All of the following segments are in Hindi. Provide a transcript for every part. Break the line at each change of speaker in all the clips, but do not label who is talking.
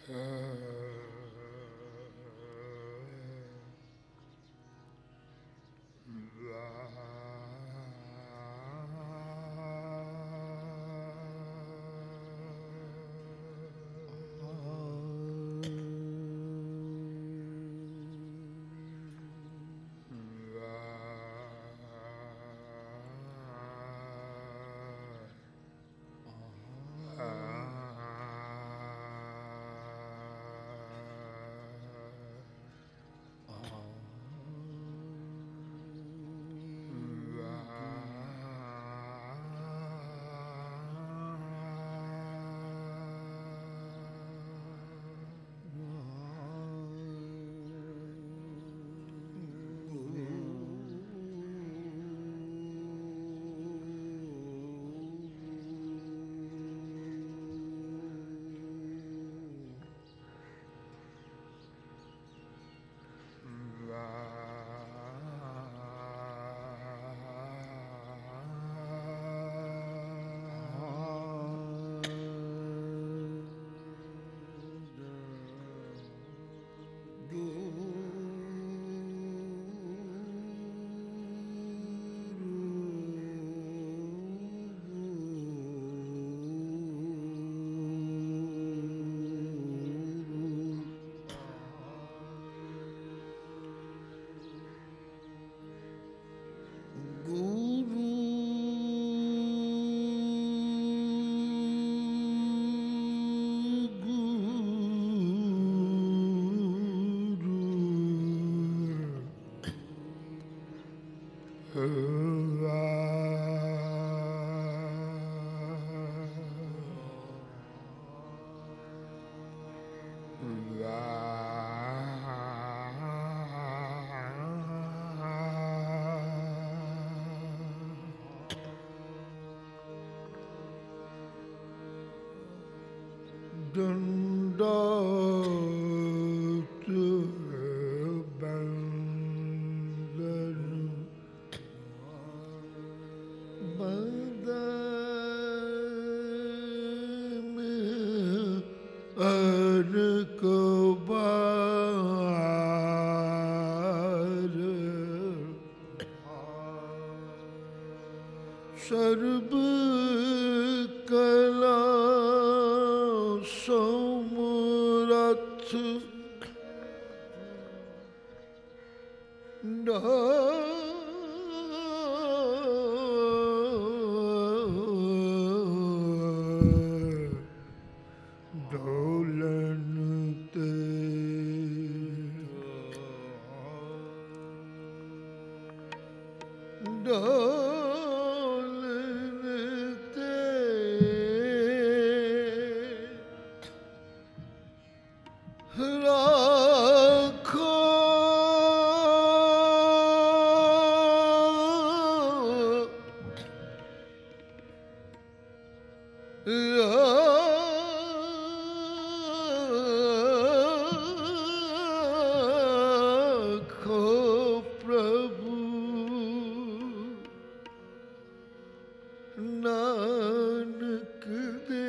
सर्व कला समरथ ढोलन ते नानक दे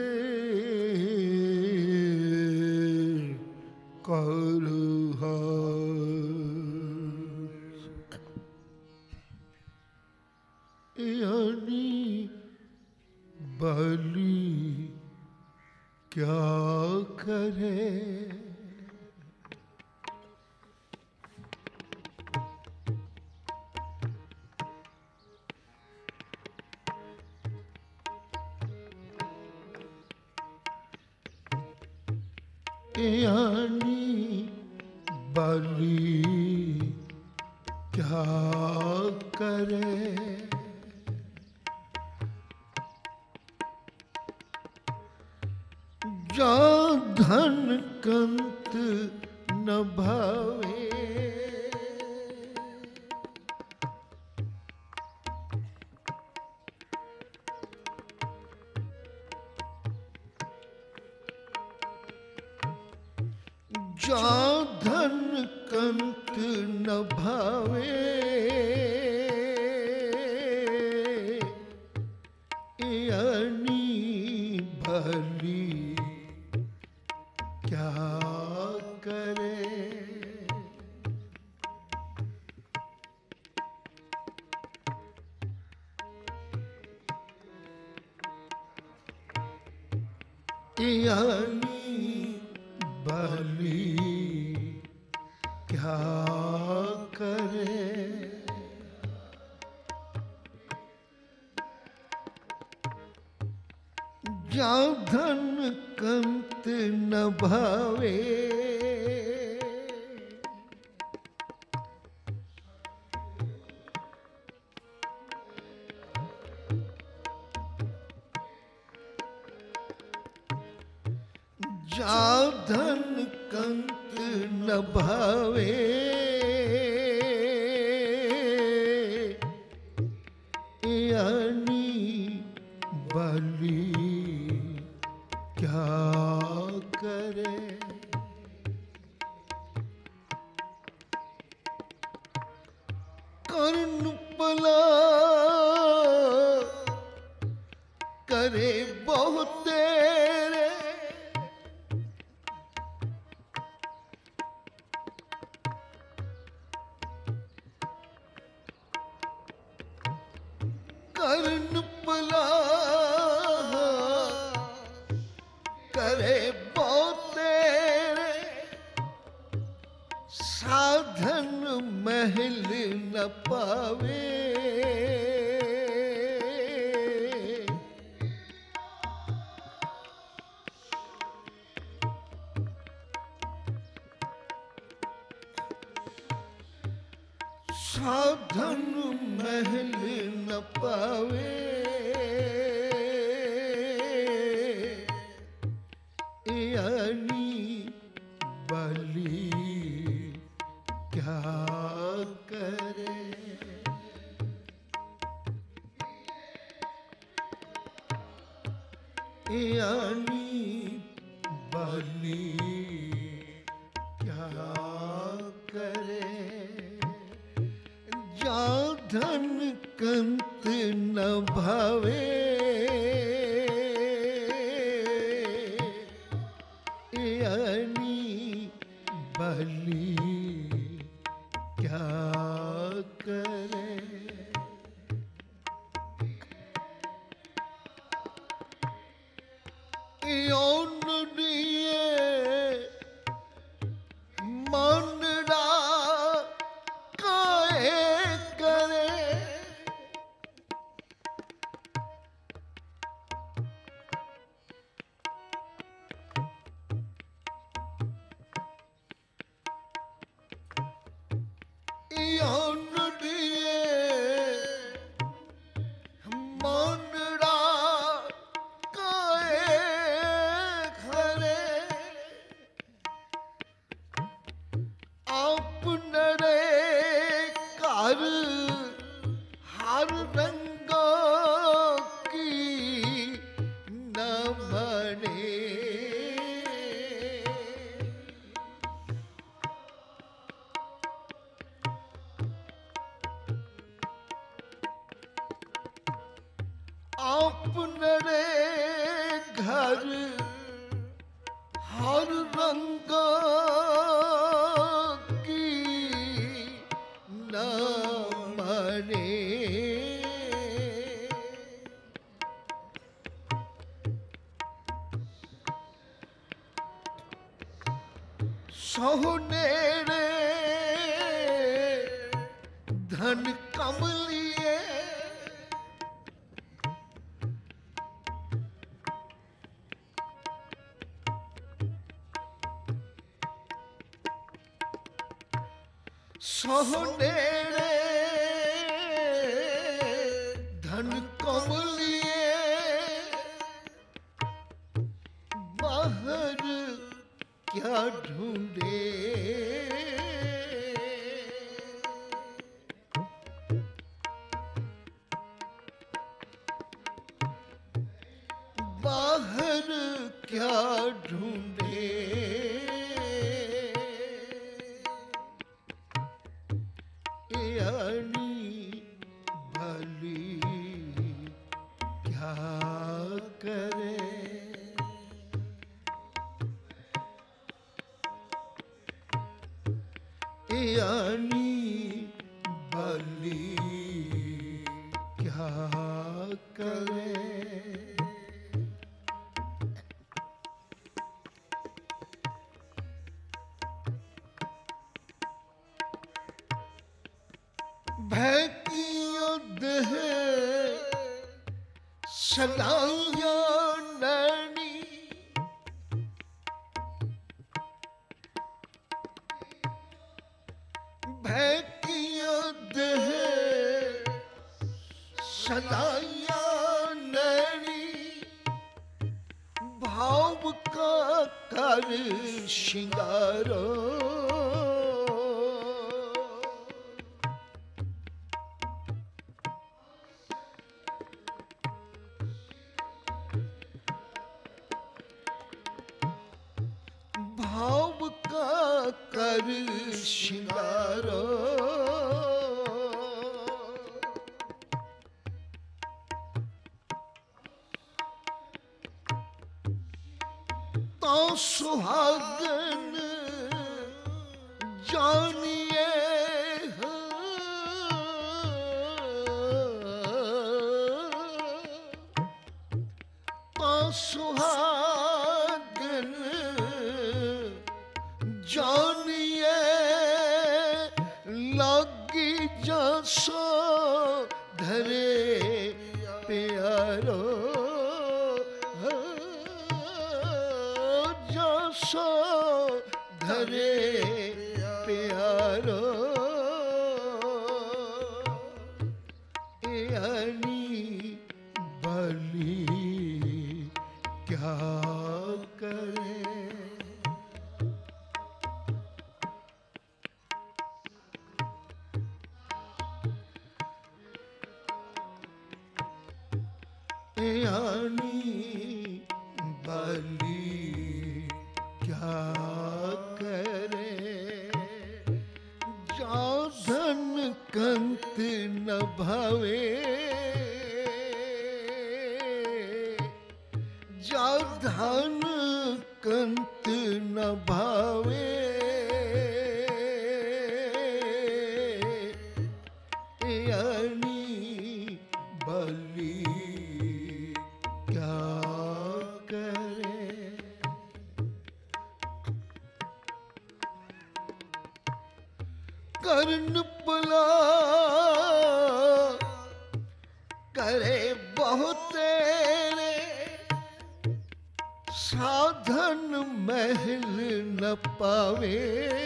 कर यानी बलि क्या करे यानी बलि क्या करे जा धन कंत न भावे जा धन कंत न भावे यानी भली क्या क्या करे। यानी बलि क्या करे। जा धन कंत न भावे, जा धन कंत न भावे, यानी बलि क्या करे। कर्णपला करे बहुत तेरे, कर्णपला करे बहुत तेरे, साधन महल न पावे। साधन महल न पावे, यानी बलि क्या करे। यानी बलि क्या करे। जा धन कंत न भावे, यानी बलि क्या करे। यौन दिए मानड़ा काहे करे। यौन दिए मानड़ा काहे करे। अपनरे कर हर रंगों की न बने। अपनरे घर हर रंगों की न बने। सोनेरे धन कम लिए, सोनेरे धन कम लिए, बाहर क्या ढूंढे। बाहर क्या ढूंढे। यानी बलि क्या करे। यानी बलि क्या करे। भय की युद्ध है सलाया नैनी, भय की युद्ध है सलाया नैनी, भाव का कर श्रृंगारो। भाव का कर श्रृंगारो, तो सुहागन जानिए तो सुहागन जानिए लगी जसो धरे प्यारो, जसो धरे प्यारो। यानी बलि क्या करे। यानी बलि क्या करे। जा धन कंत न भावे, जा धन कंत न भावे, यानी बलि क्या करे। कर्ण पला करे बहुतेरे, साधन महल न पावे।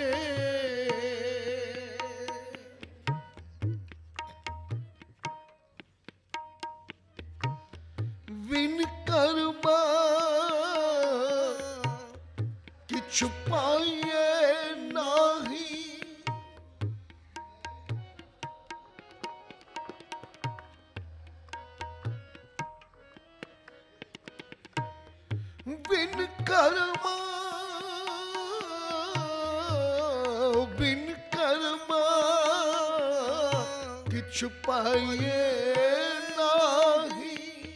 विन कर्मा कि छुपाइए नाही, बिन कर्मा बिन कर्मा कि छुपाइए नाही,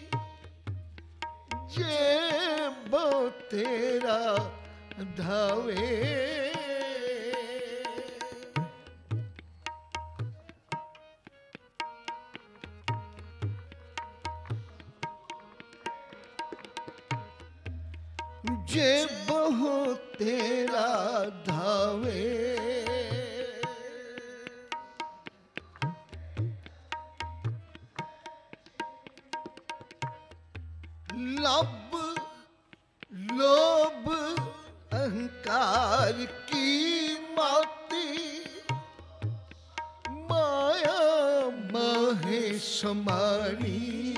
जे बो तेरा धावे। जे बहु तेरा धावे, लब लोभ अहंकार की माती, माया माहे समानी।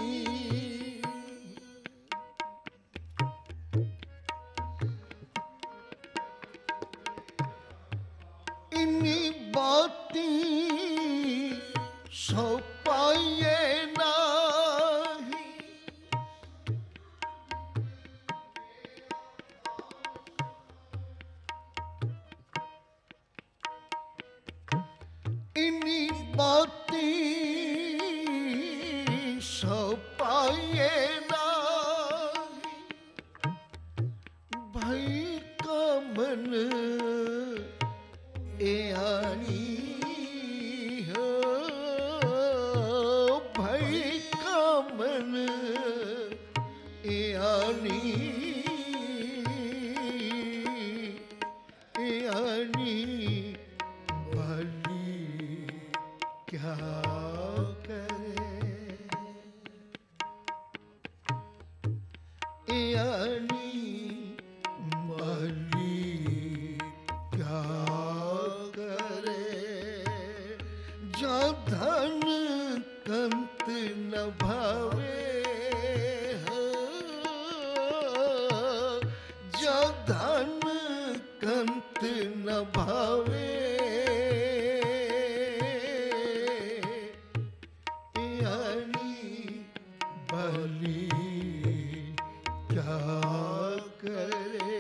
इन्हीं बातें सो पाइए नाही, इन्हीं बातें सो यानी भली क्या करे, यानी भली क्या करे। जा धन कंत न भावे, जा धन कंत न भावे, यानी भली क्या करे,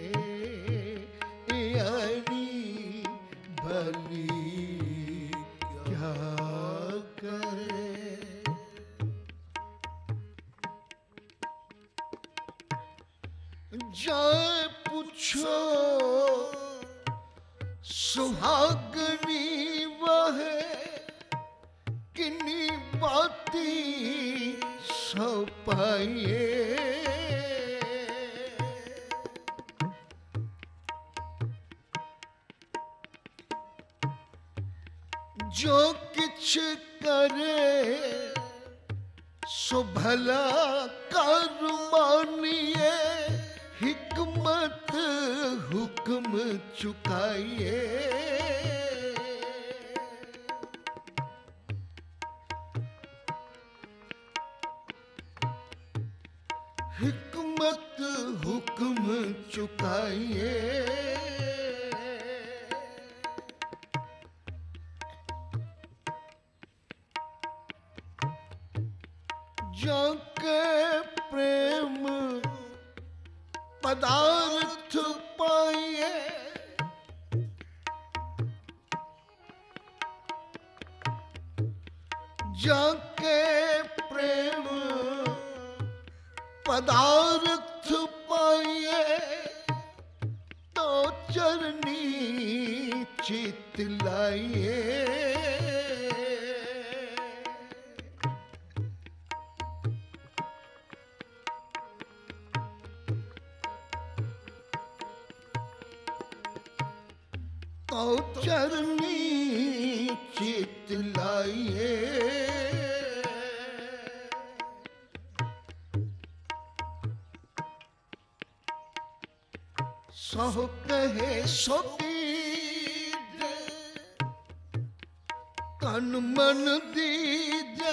यानी भली क्या करे। जाए पूछो सुहागनी वह किन्नी बाती सपाइए। जो किछ करे सो भला कर मानिए, हिकमत हुक्म चुकाइए। हिकमत हुक्म चुकाइए। जाके प्रेम पदार्थ पाइए, जाके प्रेम पदार्थ पाइए, तो चरनी चित लाइए। तो चरनी चित लाइए। सो कहे सो दीजे, तन मन दीजे।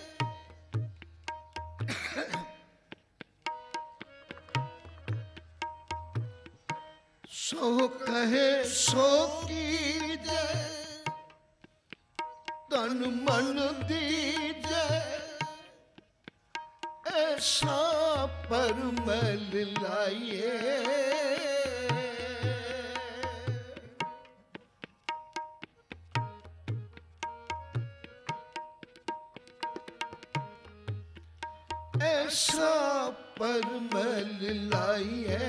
सो कहे सो कीजे, तन मन दीजे। ऐसा परमल लाइए। ऐसा परमल लाइए।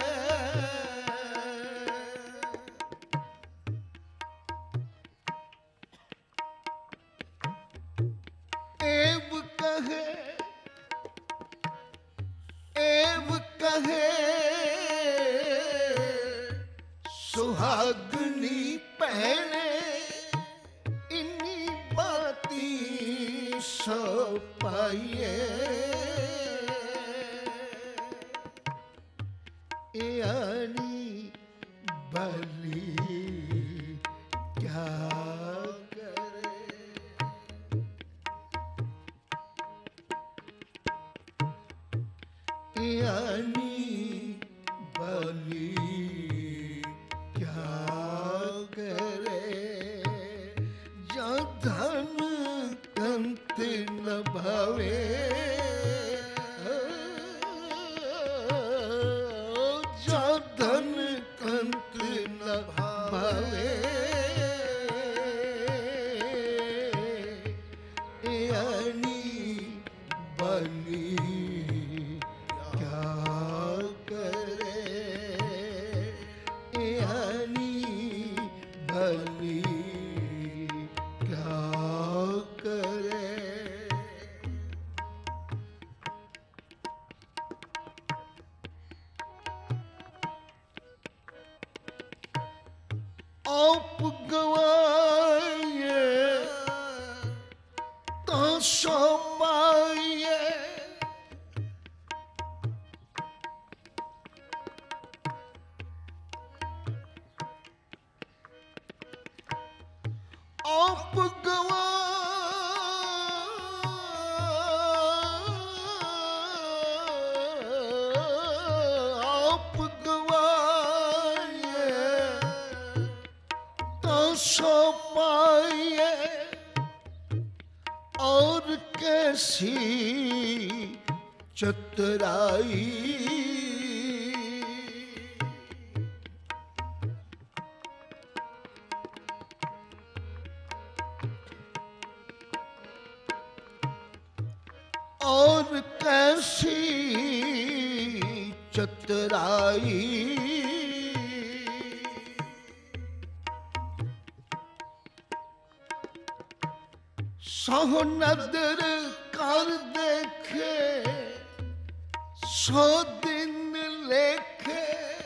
एव कहे, एव कहे सुहागनी पहने, इन्हीं बाती सो पाइए। यानी भली क्या करे, यानी भली क्या करे। जा धन कंत न भावे, भावे, यानी भली क्या करे। आप गवाए तो सो पाए, आप गवाए तो सो पाए, और कैसी चतुराई, और कैसी चतुराई, सौ नदर कर देखे सौ दिन लेखे,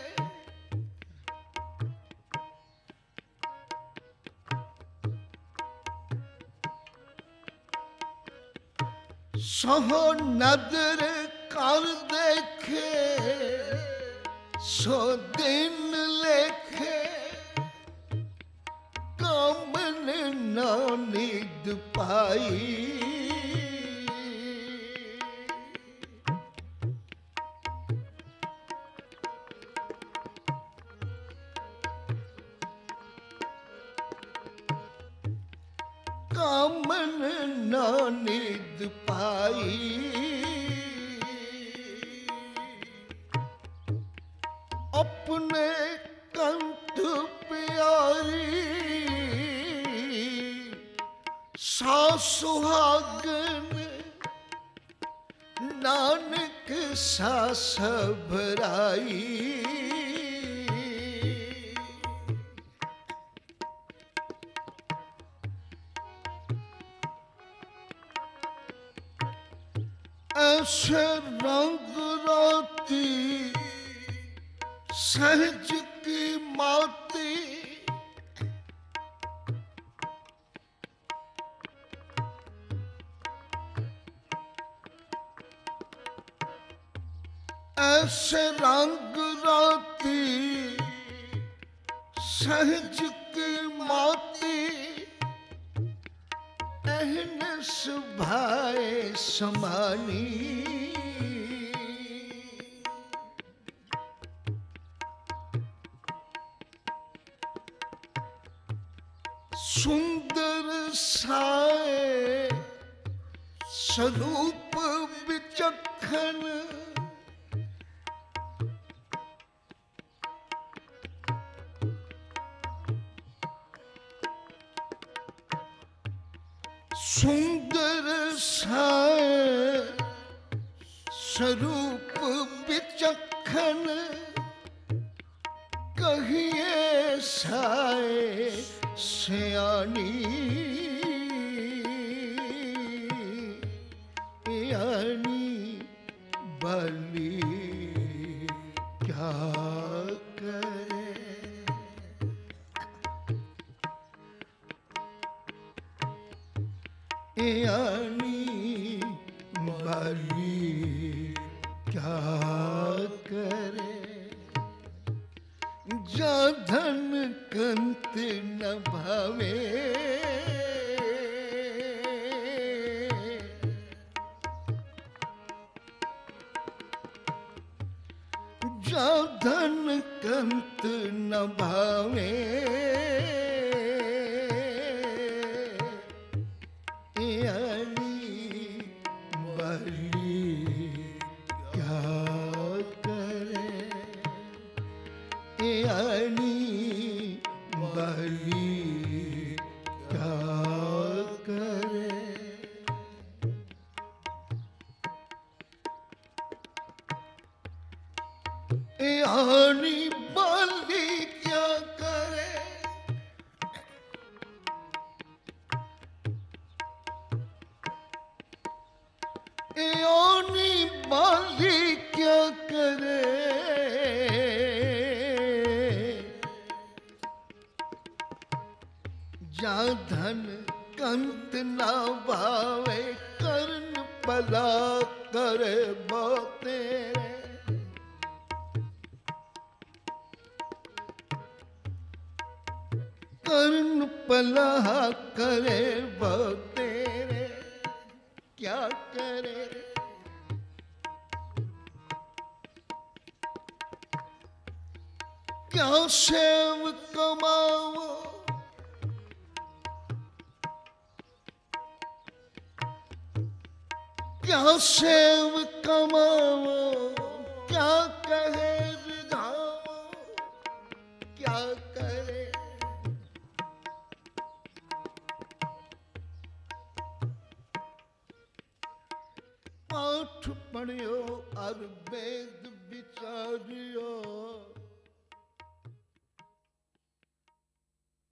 सौ नदर कर देखे सौ दिन लेखे, कामन ना निद पाई, कामन ना निद पाई, अपने कंठ प्यारी सुहागन, नानक सास भराई, ऐसे रंग राती सहज की माती, ऐसे रंग राती सहज की माती, अहनस भाए समानी, सुंदर साए स्वरूप विचक्षण, सुंदर साए स्वरूप विचक्षण, कहिए साए सयानी, यानी बली क्या करे, यानी बली क्या करे, जा धन कंत न भावे, जा धन कंत न भावे, यानी बली क्या करे, यानी बली क्या करे, यानी बली क्या करे, यानी बली क्या करे, धन कंत ना भावे कर्ण भला करे बो तेरे। कर्ण भला करे बो तेरे क्या करे। क्या सेव कमाओ क्या सेव कमाओ क्या कहे रिझाओ क्या करे। पाठ पढ़ियो और वेद विचारियो